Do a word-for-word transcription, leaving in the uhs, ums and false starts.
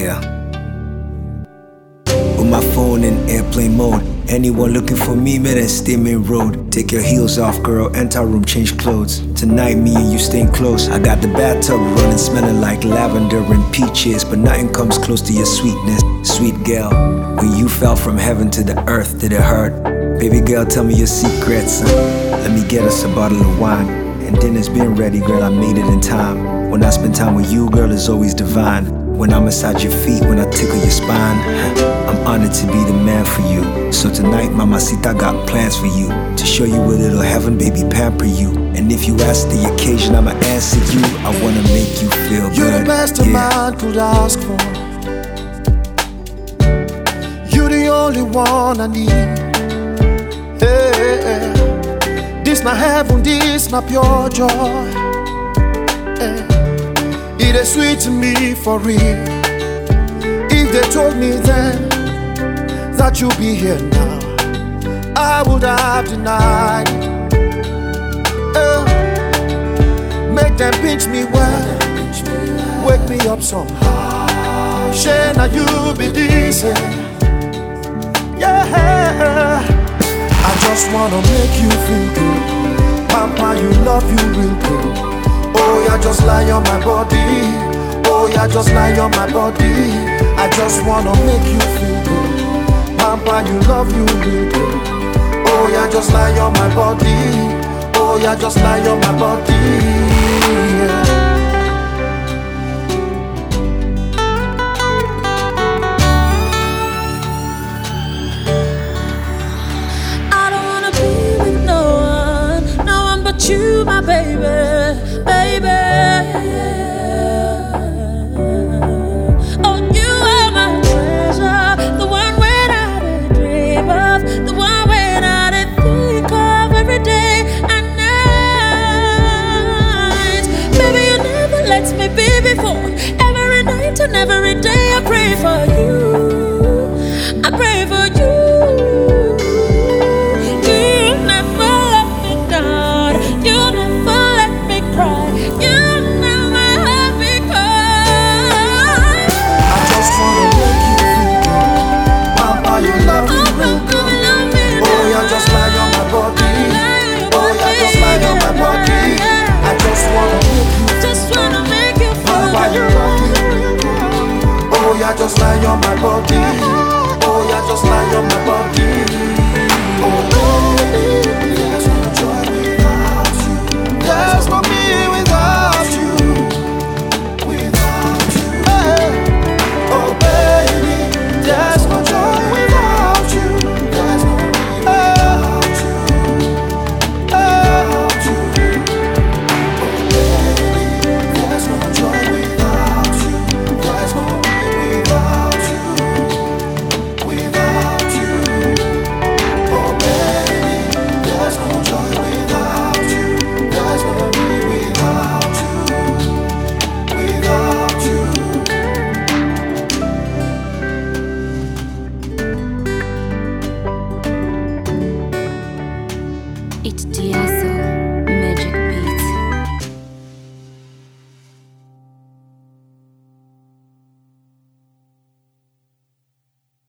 Yeah. With my phone in airplane mode. Anyone looking for me, man, that's Steaming Road. Take your heels off, girl, enter room, change clothes. Tonight, me and you staying close. I got the bathtub running, smelling like lavender and peaches, but nothing comes close to your sweetness, sweet girl. When you fell from heaven to the earth, did it hurt? Baby girl, tell me your secrets. Let me get us a bottle of wine. And dinner's been ready, girl, I made it in time. When I spend time with you, girl, it's always divine. When I massage your feet, when I tickle your spine, I'm honored to be the man for you. So tonight, mamacita, got plans for you. To show you a little heaven, baby, pamper you. And if you ask the occasion, I'ma answer you. I wanna make you feel good. You're the best a yeah. man could ask for. You're the only one I need. Hey, this my heaven, this my pure joy. Hey. It is sweet to me for real. If they told me then that you'll be here now, I would have denied it. Uh, make them pinch me well, wake me up somehow. Share now you be decent. Yeah, I just wanna make you feel good. Pampa, you love you real good. Oh yeah, just lie on my body. Oh yeah, just lie on my body. I just wanna make you feel good. Pampa, you love you real good. Oh yeah, just lie on my body. Oh yeah, just lie on my body. Yeah. I don't wanna be with no one, no one but you, my baby.